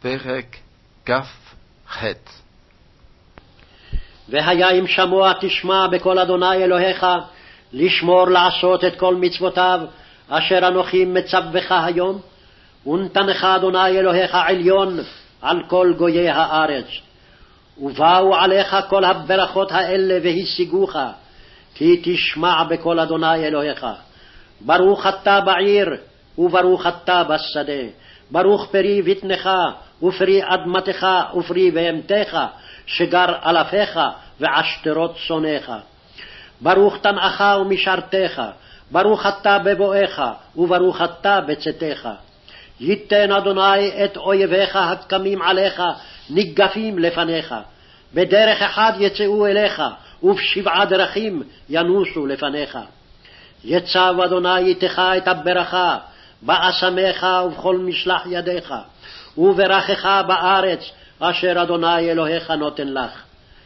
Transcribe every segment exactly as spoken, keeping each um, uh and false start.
פרק כ"ח. והיה אם שמוע תשמע בקול אדוני אלוהיך, לשמור לעשות את כל מצוותיו, אשר אנוכי מצווך היום, ונתנך אדוני אלוהיך עליון על כל גויי הארץ. ובאו עליך כל הברכות האלה והשיגוך, כי תשמע בקול אדוני אלוהיך. ברוך אתה בעיר, וברוך אתה בשדה. ברוך פרי בטנך, ופרי אדמתך, ופרי בהמתך, שגר אלפיך ועשתרות שונאיך. ברוך תנאך ומשרתך, ברוך אתה בבואך, וברוך אתה בצאתך. ייתן אדוני את אויביך הקמים עליך ניגפים לפניך. בדרך אחד יצאו אליך, ובשבעה דרכים ינוסו לפניך. יצב אדוני איתך את הברכה, באסמך ובכל משלח ידיך, וברכך בארץ אשר אדוני אלוהיך נותן לך.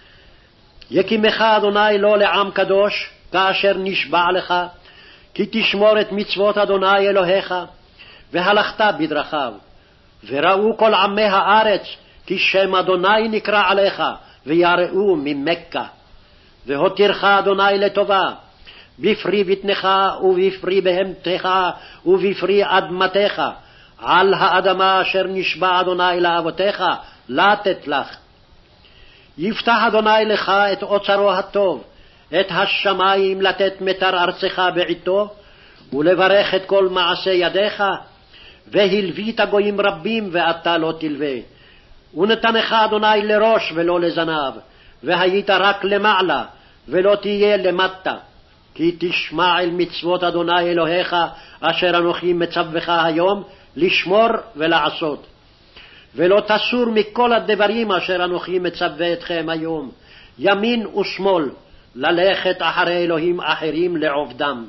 יקימך אדוני לא לעם קדוש, כאשר נשבע לך, כי תשמור את מצוות אדוני אלוהיך, והלכת בדרכיו. וראו כל עמי הארץ, כי שם אדוני נקרא עליך, ויראו ממכה. והותירך אדוני לטובה, בפרי בטנך ובפרי בהמתך ובפרי אדמתך, על האדמה אשר נשבע אדוני לאבותיך לתת לך. יפתח אדוני לך את אוצרו הטוב, את השמיים לתת מטר ארצך בעתו, ולברך את כל מעשה ידיך, והלווית גויים רבים ואתה לא תלווה. ונתנך אדוני לראש ולא לזנב, והיית רק למעלה ולא תהיה למטה. כי תשמע אל מצוות אדוני אלוהיך, אשר אנוכי מצווך היום, לשמור ולעשות. ולא תסור מכל הדברים אשר אנוכי מצווה אתכם היום, ימין ושמאל, ללכת אחרי אלוהים אחרים לעובדם.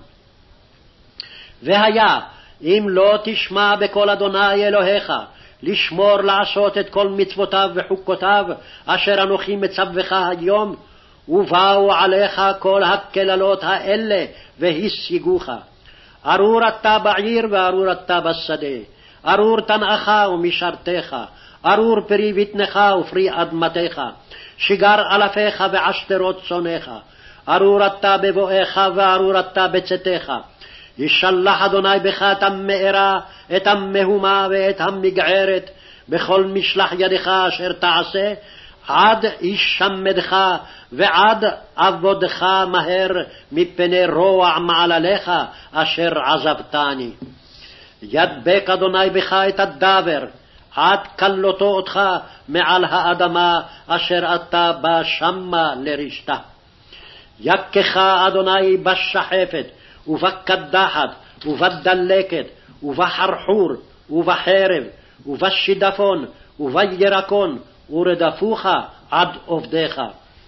והיה, אם לא תשמע בקול אדוני אלוהיך, לשמור לעשות את כל מצוותיו וחוקותיו, אשר אנוכי מצווך היום, ובאו עליך כל הקללות האלה והשיגוך. ארור אתה בעיר וארור אתה בשדה. ארור תנאך ומשרתך. ארור פרי בטנך ופרי אדמתך, שגר אלפיך ועשתרות שונאיך. ארור אתה בבואך וארור אתה בצאתך. ישלח אדוני בך את המארה, את המהומה ואת המגערת, בכל משלח ידך אשר תעשה, עד ישמדך ועד עבודך מהר מפני רוע מעלליך אשר עזבתני. ידבק אדוני בך את הדבר, עד כלותו אותך מעל האדמה אשר אתה בא שמה לרשתה. יכך אדוני בשחפת ובקדחת ובדלקת ובחרחור ובחרב ובשידפון ובירקון, ורדפוך עד עובדיך.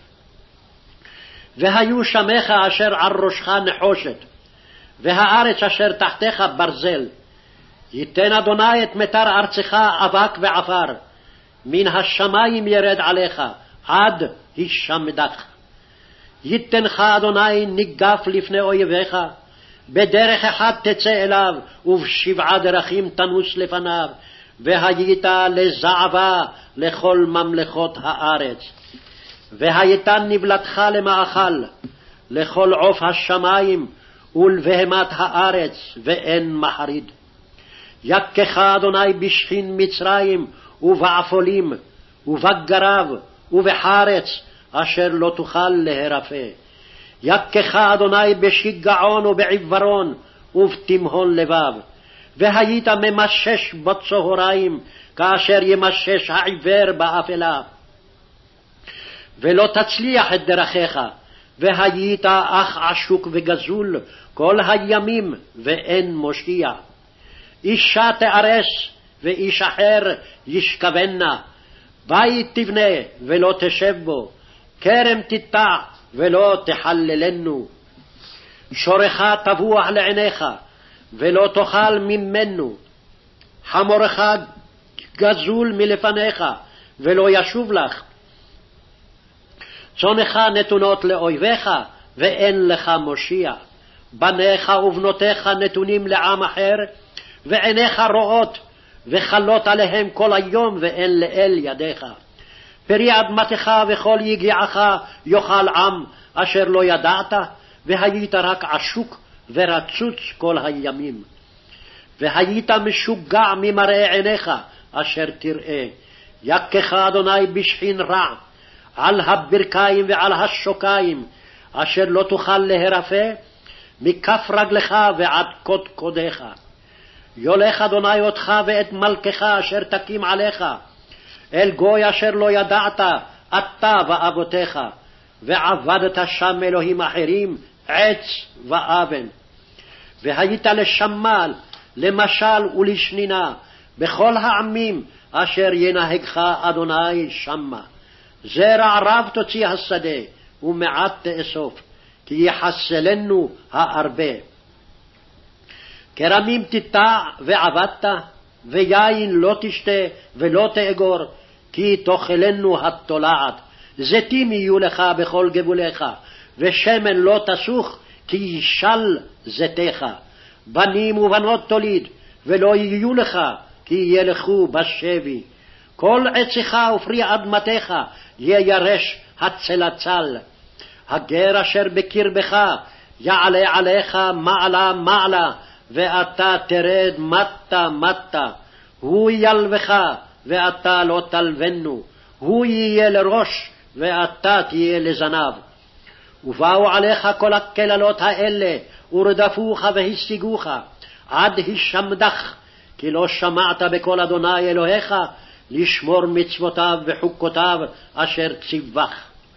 והיו שמך אשר על ראשך נחושת, והארץ אשר תחתיך ברזל. ייתן אדוני את מטר ארצך אבק ועפר, מן השמיים ירד עליך, עד הישמדך. ייתנך אדוני ניגף לפני אויביך, בדרך אחד תצא אליו, ובשבעה דרכים תנוס לפניו, והיית לזעבה לכל ממלכות הארץ. והייתה נבלתך למאכל לכל עוף השמיים ולבהמת הארץ, ואין מחריד. יכך אדוני בשכין מצרים ובעפולים ובגרב ובחרץ, אשר לא תוכל להרפא. יכך אדוני בשיגעון ובעיוורון ובתימהון לבב. והיית ממשש בצהריים, כאשר ימשש העיוור באפלה. ולא תצליח את דרכיך, והיית אך עשוק וגזול כל הימים, ואין מושיע. אישה תארס, ואיש אחר ישכבנה. בית תבנה, ולא תשב בו. כרם תטע, ולא תחללנו. שורך תבוח לעיניך, ולא תאכל ממנו. חמורך גזול מלפניך, ולא ישוב לך. צונך נתונות לאויביך, ואין לך מושיע. בניך ובנותיך נתונים לעם אחר, ועיניך רואות, וחלות עליהם כל היום ואין לאל ידיך. פרי אדמתך וכל יגיעך יאכל עם אשר לא ידעת, והיית רק עשוק ורצוץ כל הימים. והיית משוגע ממראה עיניך אשר תראה, יכך אדוני בשחין רע, על הברכיים ועל השוקיים, אשר לא תוכל להרפא, מכף רגלך ועד קוד קודך. יולך אדוני אותך ואת מלכך אשר תקים עליך, אל גוי אשר לא ידעת, אתה ואבותיך, ועבדת שם אלוהים אחרים, עץ ואבן. והיית לשמל, למשל ולשנינה, בכל העמים אשר ינהגך אדוני שמה. זרע רב תוציא השדה, ומעט תאסוף, כי יחסלנו הארבה. כרמים תטע ועבדת, ויין לא תשתה ולא תאגור, כי תאכלנו התולעת. זיתים יהיו לך בכל גבוליך, ושמן לא תסוך, כי ישל זיתך. בנים ובנות תוליד, ולא יהיו לך, כי ילכו בשבי. כל עצך ופרי אדמתך יירש הצלצל. הגר אשר בקרבך יעלה עליך מעלה מעלה, ואתה תרד מטה מטה. הוא ילבך ואתה לא תלבנו, הוא יהיה לראש ואתה תהיה לזנב. ובאו עליך כל הקללות האלה, ורדפוך והשיגוך, עד השמדך, כי לא שמעת בקול אדוני אלוהיך, לשמור מצוותיו וחוקותיו אשר ציווך.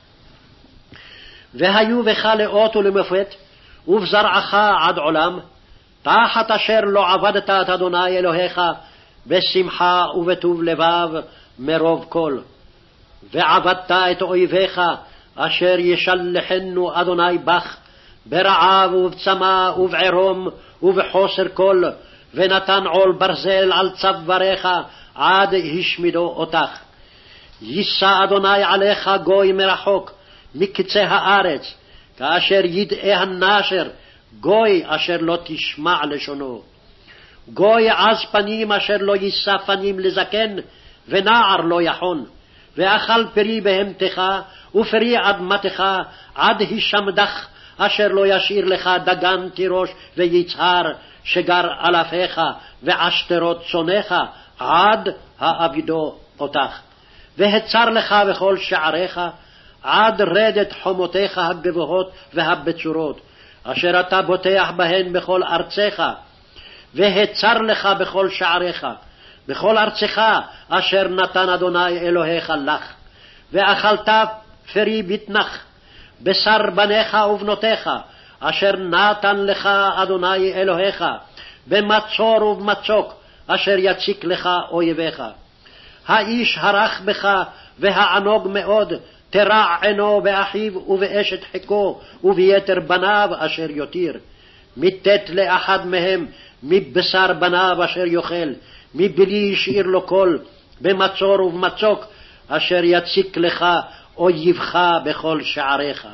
והיו בך לאות ולמופת, ובזרעך עד עולם, תחת אשר לא עבדת את אדוני אלוהיך, בשמחה ובטוב לבב מרוב כל. ועבדת את אויביך, אשר ישלחנו אדוני בך, ברעב ובצמא ובערום ובחוסר כל, ונתן עול ברזל על צוואריך עד השמידו אותך. יישא אדוני עליך גוי מרחוק, מקצה הארץ, כאשר ידעה הנשר, גוי אשר לא תשמע לשונו. גוי עז פנים אשר לא יישא פנים לזקן, ונער לא יחון. ואכל פרי בהמתך ופרי אדמתך עד השמדך, אשר לא ישאיר לך דגן תירוש ויצהר, שגר אלפיך ועשתרות צונך, עד האבידו אותך. והצר לך בכל שעריך, עד רדת חומותיך הגבוהות והבצורות, אשר אתה בוטח בהן בכל ארצך. והצר לך בכל שעריך, בכל ארצך אשר נתן אדוני אלוהיך לך. ואכלת פרי בטנך, בשר בניך ובנותיך, אשר נתן לך אדוני אלוהיך, במצור ובמצוק, אשר יציק לך אויביך. האיש הרך בך והענוג מאוד, תרע עינו באחיו ובאשת חיקו וביתר בניו אשר יותיר. מיתת לאחד מהם מבשר בניו אשר יאכל, מבלי השאיר לו כל, במצור ובמצוק, אשר יציק לך אויבך בכל שעריך.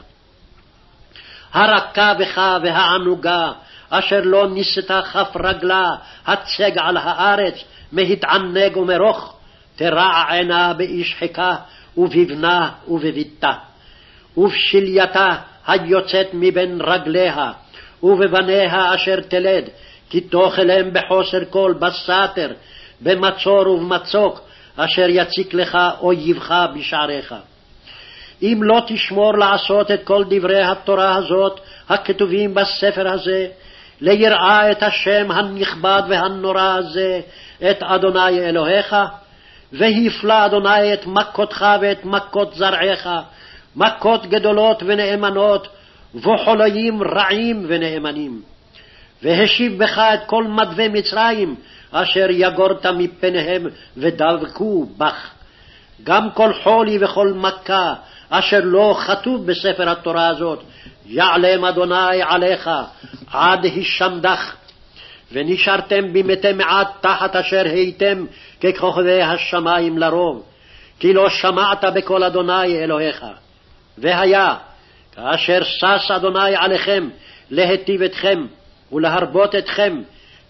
הרכה בך והענוגה, אשר לא ניסתה כף רגלה, הצג על הארץ, מהתענג ומרוך, תרע עינה באיש חיקה, ובבנה ובביתה. ובשלייתה היוצאת מבין רגליה, ובבניה אשר תלד, כי תאכלם בחוסר כל בסתר, במצור ובמצוק, אשר יציק לך אויבך בשעריך. אם לא תשמור לעשות את כל דברי התורה הזאת, הכתובים בספר הזה, ליראה את השם הנכבד והנורא הזה, את אדוני אלוהיך, והפלה אדוני את מכותך ואת מכות זרעך, מכות גדולות ונאמנות, וחוליים רעים ונאמנים. והשיב בך את כל מדווי מצרים, אשר יגורת מפניהם ודבקו בך. גם כל חולי וכל מכה, אשר לא כתוב בספר התורה הזאת, יעלם אדוני עליך, עד השמדך. ונשארתם במתי מעט תחת אשר הייתם ככוכבי השמיים לרוב, כי לא שמעת בקול אדוני אלוהיך. והיה, כאשר שש אדוני עליכם להיטיב אתכם ולהרבות אתכם,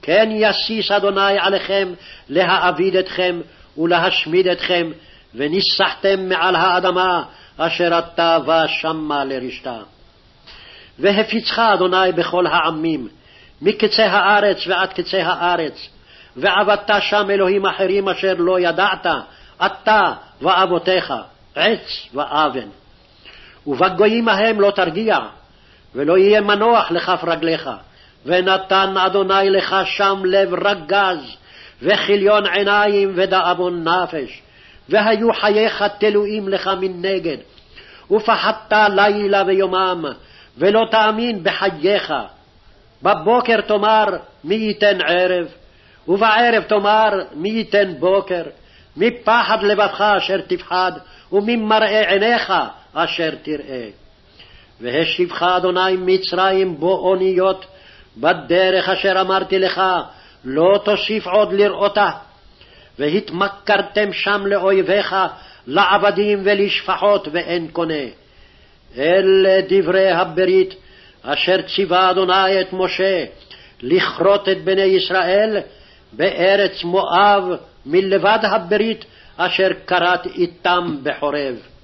כן יסיס אדוני עליכם להאביד אתכם ולהשמיד אתכם, וניסחתם מעל האדמה אשר אתה ושמה לרשתה. והפיצך אדוני בכל העמים, מקצה הארץ ועד קצה הארץ, ועבדת שם אלוהים אחרים אשר לא ידעת, אתה ואבותיך, עץ ואבן. ובגויים ההם לא תרגיע, ולא יהיה מנוח לכף רגליך, ונתן אדוני לך שם לב רגז, וכיליון עיניים ודאבון נפש, והיו חייך תלויים לך מנגד, ופחדת לילה ויומם, ולא תאמין בחייך. בבוקר תאמר מי ייתן ערב, ובערב תאמר מי ייתן בוקר, מפחד לבבך אשר תפחד, וממראה עיניך אשר תראה. והשיבך אדוני מצרים באוניות, בדרך אשר אמרתי לך, לא תוסיף עוד לראותה. והתמכרתם שם לאויביך, לעבדים ולשפחות, ואין קונה. אלה דברי הברית אשר ציווה אדוני את משה, לכרות את בני ישראל בארץ מואב, מלבד הברית אשר כרת איתם בחורב.